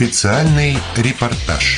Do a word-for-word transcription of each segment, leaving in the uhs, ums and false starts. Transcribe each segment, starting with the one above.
Специальный репортаж.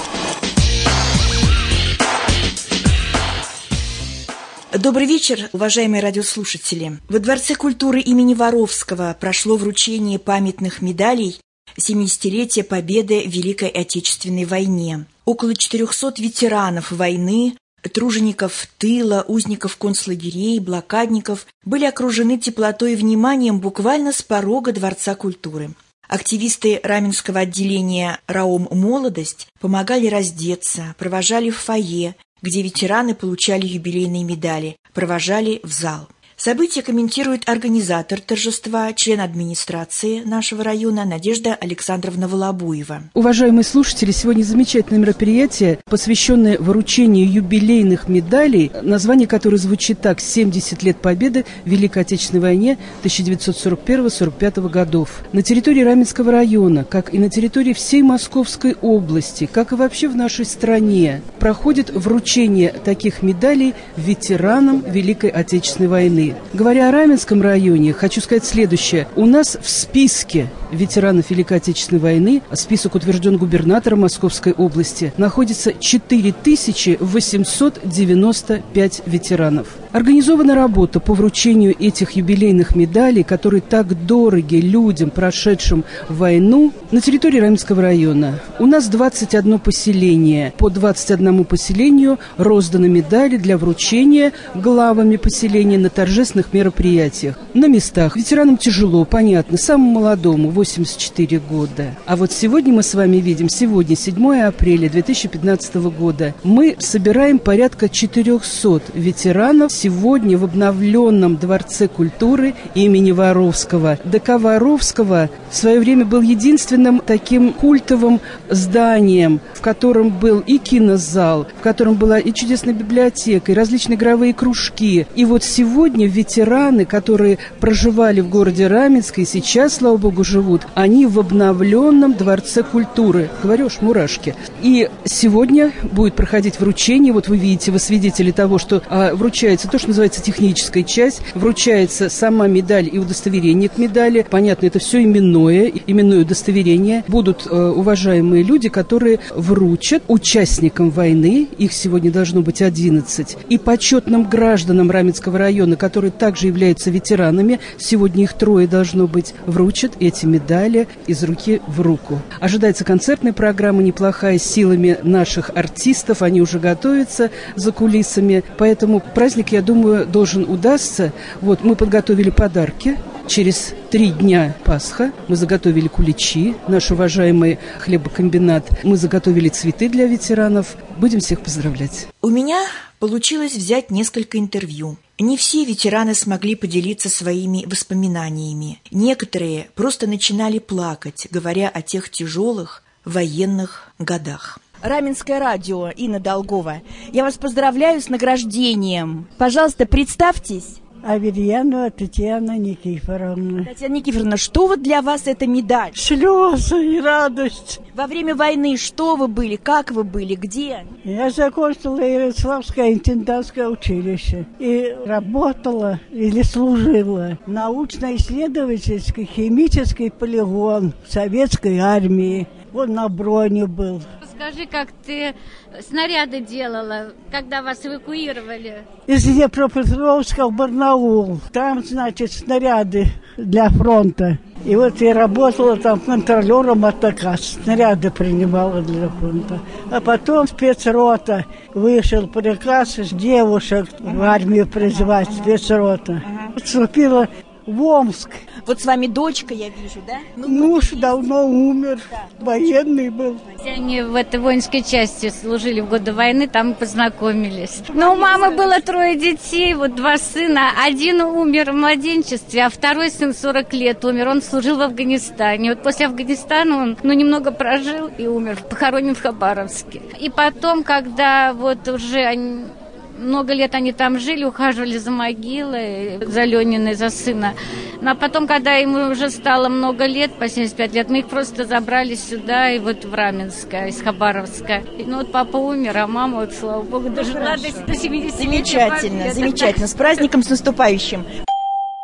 Добрый вечер, уважаемые радиослушатели. Во Дворце культуры имени Воровского прошло вручение памятных медалей семидесятилетия Победы в Великой Отечественной войне. Около четырехсот ветеранов войны, тружеников тыла, узников концлагерей, блокадников были окружены теплотой и вниманием буквально с порога Дворца культуры. Активисты Раменского отделения РАОМ «Молодость» помогали раздеться, провожали в фойе, где ветераны получали юбилейные медали, провожали в зал. Событие комментирует организатор торжества, член администрации нашего района Надежда Александровна Волобуева. Уважаемые слушатели, сегодня замечательное мероприятие, посвященное вручению юбилейных медалей, название которое звучит так: «семьдесят лет Победы в Великой Отечественной войне тысяча девятьсот сорок первого — сорок пятого годов». На территории Раменского района, как и на территории всей Московской области, как и вообще в нашей стране, проходит вручение таких медалей ветеранам Великой Отечественной войны. Говоря о Раменском районе, хочу сказать следующее. У нас в списке ветеранов Великой Отечественной войны, список утвержден губернатором Московской области, находится четыре тысячи восемьсот девяносто пять ветеранов. Организована работа по вручению этих юбилейных медалей, которые так дороги людям, прошедшим войну, на территории Раменского района. У нас двадцать одно поселение. По двадцати одному поселению розданы медали для вручения главами поселения на торжественных мероприятиях. На местах ветеранам тяжело, понятно, самому молодому, восемьдесят четыре года. А вот сегодня мы с вами видим, сегодня, седьмого апреля две тысячи пятнадцатого года, мы собираем порядка четырехсот ветеранов сегодня в обновленном Дворце культуры имени Воровского. ДК Воровского в свое время был единственным таким культовым зданием, в котором был и кинозал, в котором была и чудесная библиотека, и различные игровые кружки. И вот сегодня ветераны, которые проживали в городе Раменске, и сейчас, слава богу, живут, они в обновленном Дворце культуры. Говорю, аж мурашки. И сегодня будет проходить вручение. Вот вы видите, вы свидетели того, что а, вручается то, что называется техническая часть, вручается сама медаль и удостоверение к медали. Понятно, это все именное, именное удостоверение. Будут э, уважаемые люди, которые вручат участникам войны, их сегодня должно быть одиннадцать, и почетным гражданам Раменского района, которые также являются ветеранами, сегодня их трое должно быть, вручат эти медали из руки в руку. Ожидается концертная программа неплохая, силами наших артистов, они уже готовятся за кулисами, поэтому праздник, я думаю, должен удастся. Вот, мы подготовили подарки. Через три дня Пасха мы заготовили куличи, наш уважаемый хлебокомбинат. Мы заготовили цветы для ветеранов. Будем всех поздравлять. У меня получилось взять несколько интервью. Не все ветераны смогли поделиться своими воспоминаниями. Некоторые просто начинали плакать, говоря о тех тяжелых военных годах. Раменское радио, Инна Долгова. Я вас поздравляю с награждением. Пожалуйста, представьтесь. Аверьянова Татьяна Никифоровна. Татьяна Никифоровна, что вот для вас эта медаль? Слезы и радость. Во время войны что вы были, как вы были, где? Я закончила Ярославское интендантское училище и работала или служила в научно-исследовательский химический полигон советской армии. Вот на броне был. Скажи, как ты снаряды делала, когда вас эвакуировали? Из Днепропетровска в Барнаул. Там, значит, снаряды для фронта. И вот я работала там контролером АТК. Снаряды принимала для фронта. А потом спецрота. Вышел приказ с девушек в армию призывать, спецрота. Вступила в Омск. Вот с вами дочка, я вижу, да? Ну, муж давно умер, да, военный был. Они в этой воинской части служили в годы войны, там познакомились. Но у мамы было трое детей, вот два сына. Один умер в младенчестве, а второй сын сорок лет умер. Он служил в Афганистане. Вот после Афганистана он, ну, немного прожил и умер, похоронен в Хабаровске. И потом, когда вот уже они... Много лет они там жили, ухаживали за могилой, за Лениной, за сына. Ну, а потом, когда ему уже стало много лет, по семьдесят пять лет, мы их просто забрали сюда, и вот в Раменское, из Хабаровска. И, ну вот папа умер, а мама, вот, слава богу, дожила до семидесяти лет. Замечательно, замечательно. С праздником, с наступающим.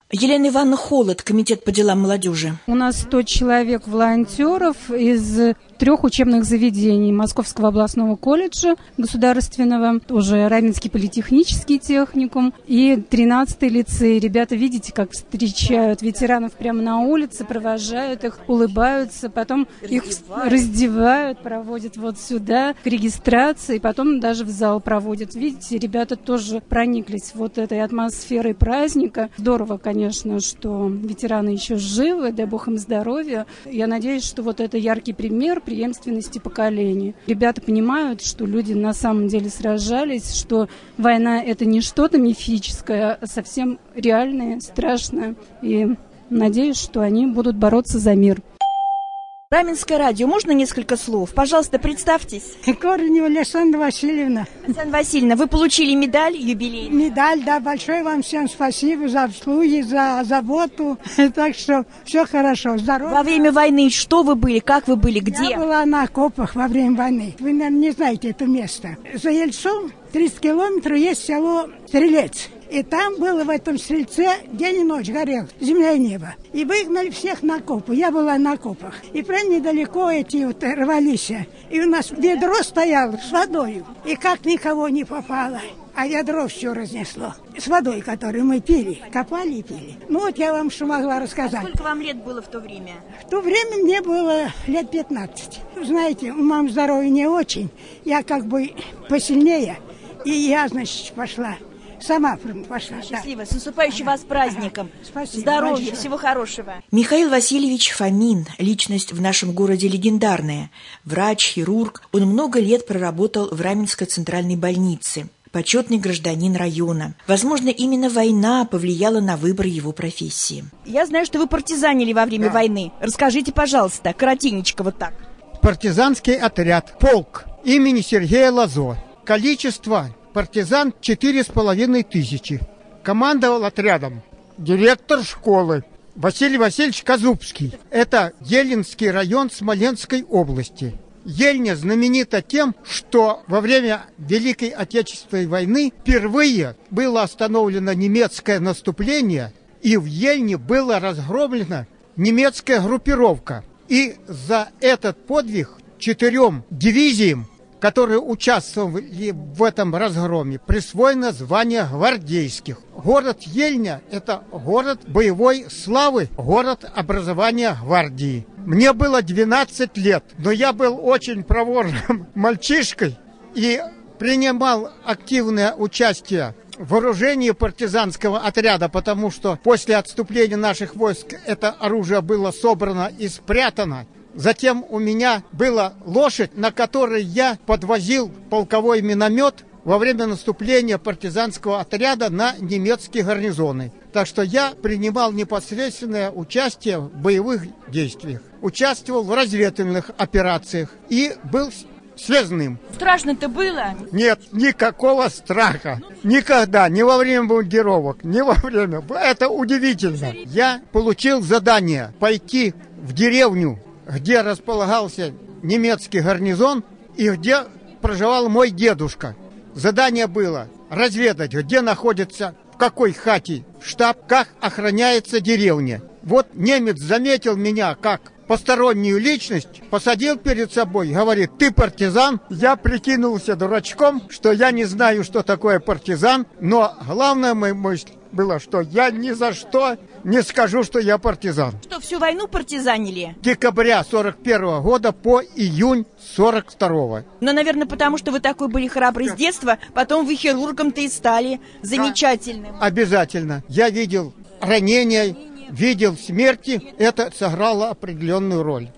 Елена Ивановна Холод, Комитет по делам молодежи. У нас сто человек волонтеров из трех учебных заведений: Московского областного колледжа государственного, уже Раменский политехнический техникум и тринадцатый лицей. Ребята, видите, как встречают ветеранов прямо на улице, провожают их, улыбаются, потом их раздевают, проводят вот сюда к регистрации, потом даже в зал проводят. Видите, ребята тоже прониклись вот этой атмосферой праздника. Здорово, конечно, что ветераны еще живы, дай бог им здоровья. Я надеюсь, что вот это яркий пример преемственности поколений. Ребята понимают, что люди на самом деле сражались, что война — это не что-то мифическое, а совсем реальное, страшное. И надеюсь, что они будут бороться за мир. Раменское радио. Можно несколько слов? Пожалуйста, представьтесь. Корнева Александра Васильевна. Александра Васильевна, вы получили медаль юбилейную? Медаль, да, большое вам всем спасибо за обслуги, за заботу. Так что все хорошо, здорово. Во время войны что вы были, как вы были, где? Я была на окопах во время войны. Вы, наверное, не знаете это место. За Ельцом тридцать километров есть село Стрелец. И там было в этом стрельце день и ночь горел, земля и небо. И выгнали всех на окопы. Я была на окопах. И прям недалеко эти вот рвались. И у нас ведро стояло с водой. И как никого не попало. А ядро все разнесло. С водой, которую мы пили. Копали и пили. Ну вот я вам что могла рассказать. Сколько вам лет было в то время? В то время мне было лет пятнадцать. Знаете, у мамы здоровья не очень. Я как бы посильнее. И я, значит, пошла. Сама пошла. Счастливо. С наступающим вас праздником. Спасибо. Здоровья, большое. всего хорошего. Михаил Васильевич Фомин, личность в нашем городе легендарная. Врач, хирург. Он много лет проработал в Раменской центральной больнице. Почетный гражданин района. Возможно, именно война повлияла на выбор его профессии. Я знаю, что вы партизанили во время Да. войны. Расскажите, пожалуйста, коротенечко вот так. Партизанский отряд «Полк» имени Сергея Лазо. Количество партизан четыре с половиной тысячи. Командовал отрядом директор школы Василий Васильевич Казубский. Это Ельнинский район Смоленской области. Ельня знаменита тем, что во время Великой Отечественной войны впервые было остановлено немецкое наступление, и в Ельне была разгромлена немецкая группировка. И за этот подвиг четырем дивизиям, которые участвовали в этом разгроме, присвоено звание гвардейских. Город Ельня – это город боевой славы, город образования гвардии. Мне было двенадцать лет, но я был очень проворным мальчишкой и принимал активное участие в вооружении партизанского отряда, потому что после отступления наших войск это оружие было собрано и спрятано. Затем у меня была лошадь, на которой я подвозил полковой миномет во время наступления партизанского отряда на немецкие гарнизоны. Так что я принимал непосредственное участие в боевых действиях, участвовал в разведывательных операциях и был связным. Страшно-то было? Нет, никакого страха. Никогда, ни во время бомбардировок, ни во время. Это удивительно. Я получил задание пойти в деревню, где располагался немецкий гарнизон и где проживал мой дедушка. Задание было разведать, где находится, в какой хате штаб, как охраняется деревня. Вот немец заметил меня как постороннюю личность, посадил перед собой, говорит: ты партизан. Я прикинулся дурачком, что я не знаю, что такое партизан, но главная моя мысль была, что я ни за что не скажу, что я партизан. Что, всю войну партизанили? С декабря сорок первого года по июнь сорок второго. Ну, наверное, потому что вы такой были храбрый с детства, потом вы хирургом-то и стали замечательным. Обязательно. Я видел ранения, видел смерти. Это сыграло определенную роль.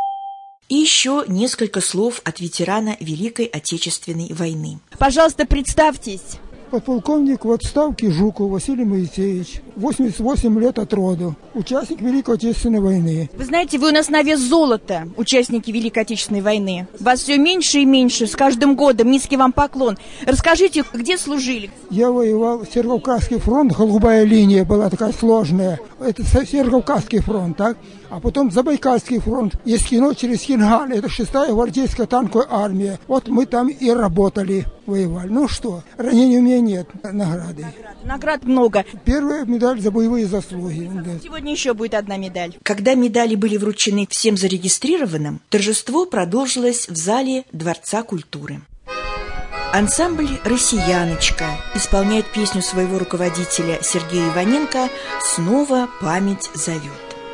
И еще несколько слов от ветерана Великой Отечественной войны. Пожалуйста, представьтесь. Подполковник в отставке Жуков Василий Моисеевич, восемьдесят восемь лет от роду, участник Великой Отечественной войны. Вы знаете, вы у нас на вес золота, участники Великой Отечественной войны. Вас все меньше и меньше, с каждым годом. Низкий вам поклон. Расскажите, где служили? Я воевал в Северокавказский фронт, голубая линия была такая сложная. Это Северокавказский фронт, так? А потом Забайкальский фронт, из Кино через Хингаль, это шестая гвардейская танковая армия. Вот мы там и работали, воевали. Ну что, ранений у меня нет, награды. Наград много. Первая медаль медаль за боевые заслуги. Да. Сегодня еще будет одна медаль. Когда медали были вручены всем зарегистрированным, торжество продолжилось в зале Дворца культуры. Ансамбль «Россияночка» исполняет песню своего руководителя Сергея Иваненко «Снова память зовет».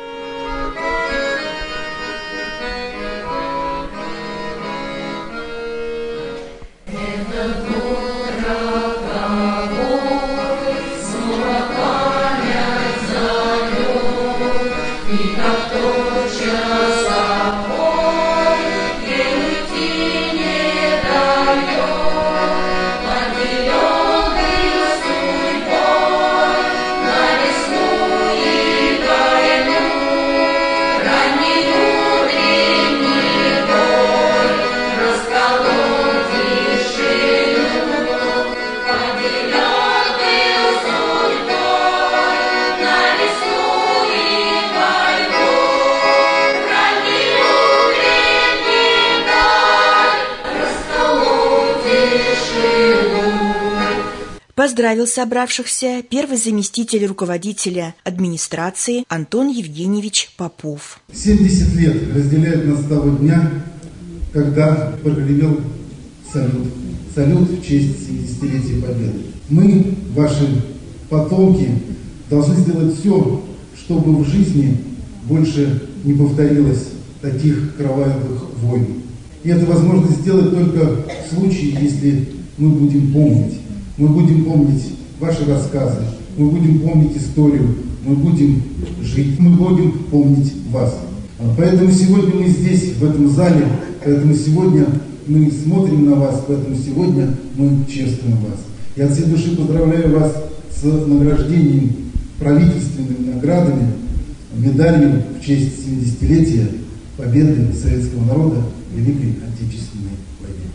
Поздравил собравшихся первый заместитель руководителя администрации Антон Евгеньевич Попов. семьдесят лет разделяют нас с того дня, когда прогремел салют. Салют в честь семидесятилетия Победы. Мы, ваши потомки, должны сделать все, чтобы в жизни больше не повторилось таких кровавых войн. И это возможно сделать только в случае, если мы будем помнить. Мы будем помнить ваши рассказы, мы будем помнить историю, мы будем жить, мы будем помнить вас. Поэтому сегодня мы здесь, в этом зале, поэтому сегодня мы смотрим на вас, поэтому сегодня мы чествуем вас. Я от всей души поздравляю вас с награждением правительственными наградами, медалью в честь семидесятилетия победы советского народа в Великой Отечественной войне.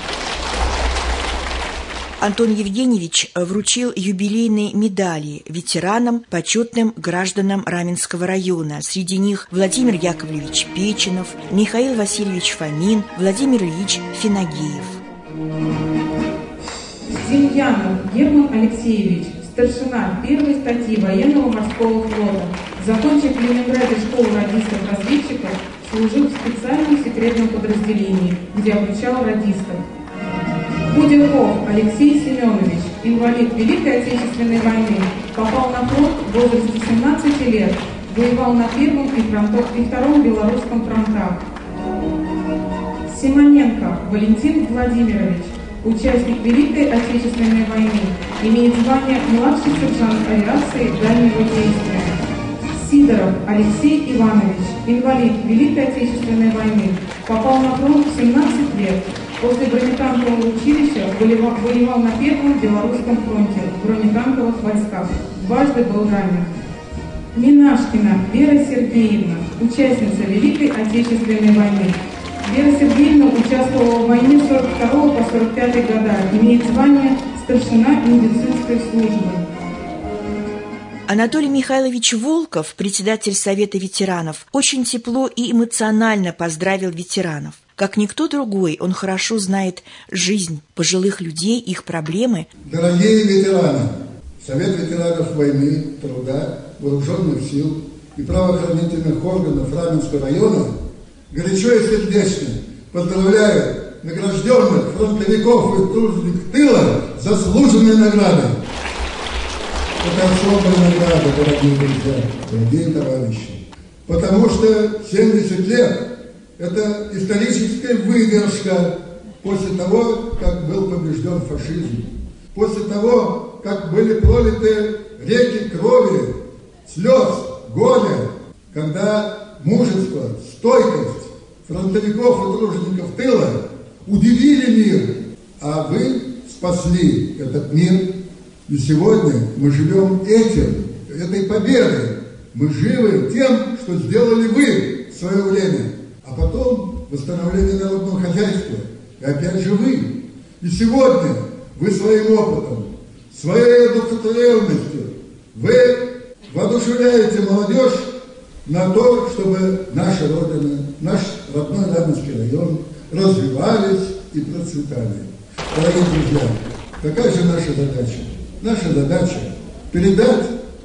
Антон Евгеньевич вручил юбилейные медали ветеранам, почетным гражданам Раменского района. Среди них Владимир Яковлевич Печенов, Михаил Васильевич Фомин, Владимир Ильич Финагеев. Демьянов Герман Алексеевич, старшина первой статьи военного морского флота, закончив в Ленинграде школу радистов-разведчиков, служил в специальном секретном подразделении, где обучал радистов. Буденков Алексей Семенович, инвалид Великой Отечественной войны, попал на фронт в возрасте семнадцати лет, воевал на первом и, фронтов, и втором белорусском фронтах. Симоненко Валентин Владимирович, участник Великой Отечественной войны, имеет звание младший сержант авиации дальнего действия. Сидоров Алексей Иванович, инвалид Великой Отечественной войны, попал на фронт в семнадцать лет. После бронетанкового училища воевал на Первом Белорусском фронте в бронетанковых войсках. Дважды был ранен. Минашкина Вера Сергеевна, участница Великой Отечественной войны. Вера Сергеевна участвовала в войне с сорок второго по сорок пятый года, имеет звание старшина медицинской службы. Анатолий Михайлович Волков, председатель Совета ветеранов, очень тепло и эмоционально поздравил ветеранов. Как никто другой, он хорошо знает жизнь пожилых людей, их проблемы. Дорогие ветераны, Совет ветеранов войны, труда, вооруженных сил и правоохранительных органов Раменского района горячо и сердечно поздравляют награжденных фронтовиков и тружеников тыла заслуженной наградой. Это особая награда, дорогие друзья, дорогие товарищи, потому что семьдесят лет – это историческая выдержка после того, как был побежден фашизм, после того, как были пролиты реки крови, слез, горя, когда мужество, стойкость фронтовиков и тружеников тыла удивили мир, а вы спасли этот мир. И сегодня мы живем этим, этой победой. Мы живы тем, что сделали вы в свое время. А потом восстановление народного хозяйства. И опять же вы. И сегодня вы своим опытом, своей одухотворенностью, вы воодушевляете молодежь на то, чтобы наша Родина, наш родной Раменский район развивались и процветали. Дорогие друзья, какая же наша задача? Наша задача передать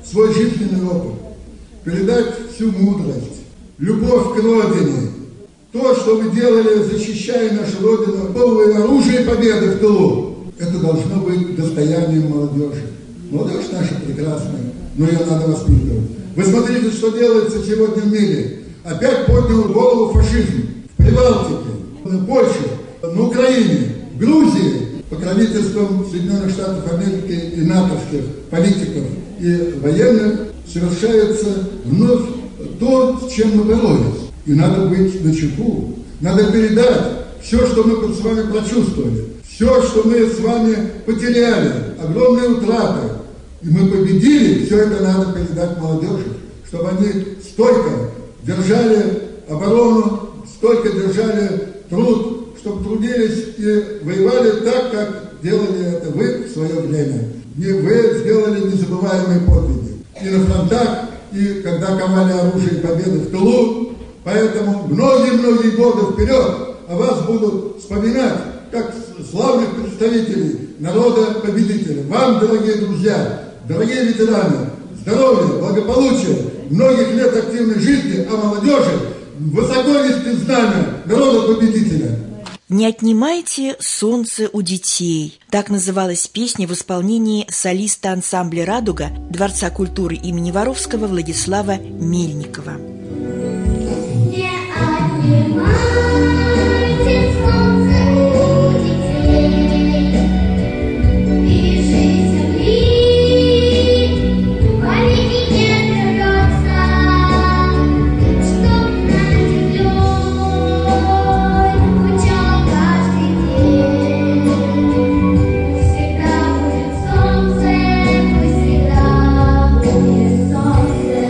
свой жизненный опыт, передать всю мудрость, любовь к родине, то, что вы делали, защищая нашу родину, новое оружие победы в тылу, это должно быть достоянием молодежи. Молодежь наша прекрасная, но ее надо воспитывать. Вы смотрите, что делается сегодня в мире. Опять поднял голову фашизм в Прибалтике, в Польше, на Украине, в Грузии, покровительством Соединенных Штатов Америки и натовских политиков и военных совершается вновь то, с чем мы боролись. И надо быть начеку, надо передать все, что мы с вами прочувствовали, все, что мы с вами потеряли, огромные утраты. И мы победили, все это надо передать молодежи, чтобы они стойко держали оборону, стойко держали труд, чтобы трудились и воевали так, как делали это вы в свое время. И вы сделали незабываемые подвиги. И на фронтах, и когда ковали оружие победы в тылу. Поэтому многие-многие годы вперед о вас будут вспоминать как славных представителей народа-победителя. Вам, дорогие друзья, дорогие ветераны, здоровья, благополучия, многих лет активной жизни, а молодежи высоко нести знамя народа-победителя. «Не отнимайте солнце у детей» – так называлась песня в исполнении солиста ансамбля «Радуга» Дворца культуры имени Воровского Владислава Мельникова. Не отнимайте солнце у детей, и жизнь земли вовеки не прервется, чтоб над землей звучал каждый день. Всегда будет солнце, пусть всегда будет солнце.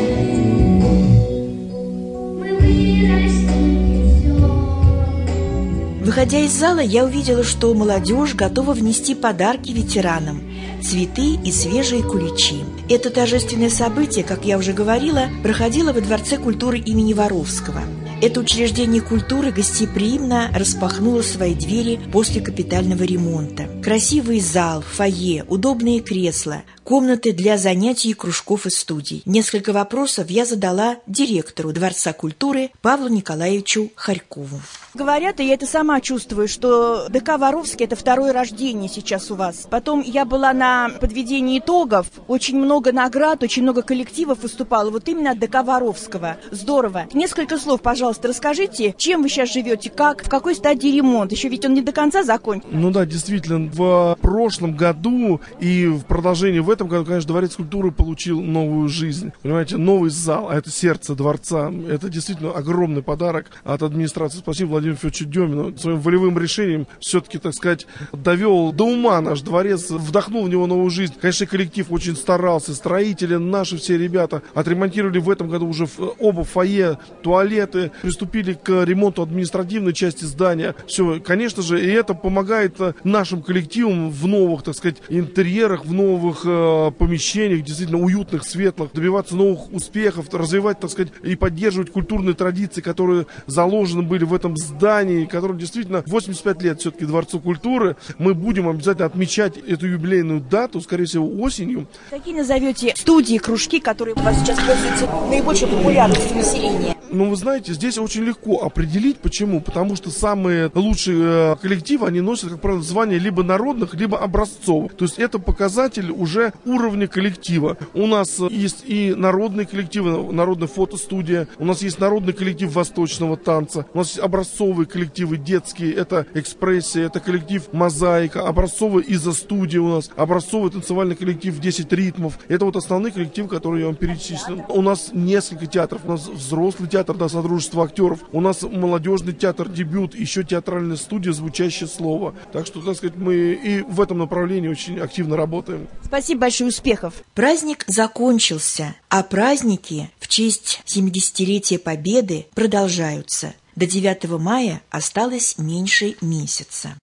Выходя из зала, я увидела, что молодежь готова внести подарки ветеранам – цветы и свежие куличи. Это торжественное событие, как я уже говорила, проходило во Дворце культуры имени Воровского. Это учреждение культуры гостеприимно распахнуло свои двери после капитального ремонта. Красивый зал, фойе, удобные кресла, комнаты для занятий и кружков и студий. Несколько вопросов я задала директору Дворца культуры Павлу Николаевичу Харькову. Говорят, и я это сама чувствую, что ДК Воровский – это второе рождение сейчас у вас. Потом я была на подведении итогов, очень много наград, очень много коллективов выступало, вот именно от ДК Воровского. Здорово. Несколько слов, пожалуйста, расскажите, чем вы сейчас живете, как, в какой стадии ремонт? Еще ведь он не до конца закончен. Ну да, действительно, в прошлом году и в продолжении в этом году, конечно, Дворец культуры получил новую жизнь. Понимаете, новый зал, а это сердце дворца. Это действительно огромный подарок от администрации. Спасибо Владимиру Федоровичу Демину. Своим волевым решением все-таки, так сказать, довел до ума наш дворец, вдохнул в него новую жизнь. Конечно, коллектив очень старался, строители, наши все ребята отремонтировали в этом году уже оба фойе, туалеты, приступили к ремонту административной части здания. Все, конечно же, и это помогает нашим коллективам в новых, так сказать, интерьерах, в новых э, помещениях, действительно уютных, светлых, добиваться новых успехов, развивать, так сказать, и поддерживать культурные традиции, которые заложены были в этом здании, которым действительно восемьдесят пять лет все-таки Дворцу культуры. Мы будем обязательно отмечать эту юбилейную дату, скорее всего, осенью. Какие назовете студии, кружки, которые у вас сейчас пользуются наибольшей популярностью населения? Ну, вы знаете, здесь очень легко определить. Почему? Потому что самые лучшие коллективы, они носят, как правило, звание либо народных, либо образцовых. То есть это показатель уже уровня коллектива. У нас есть и народные коллективы, народная фотостудия, у нас есть народный коллектив восточного танца, у нас есть образцовые коллективы детские, это экспрессия, это коллектив мозаика, образцовая изо-студия у нас, образцовый танцевальный коллектив десять ритмов. Это вот основные коллективы, которые я вам перечислил. У нас несколько театров, у нас взрослый театр, да, Содружество актеров, у нас молодежный театр «Дебют», еще театральная студия «Звучащее слово». Так что, так сказать, мы и в этом направлении очень активно работаем. Спасибо большое, успехов. Праздник закончился, а праздники в честь семидесятилетия Победы продолжаются. До девятого мая осталось меньше месяца.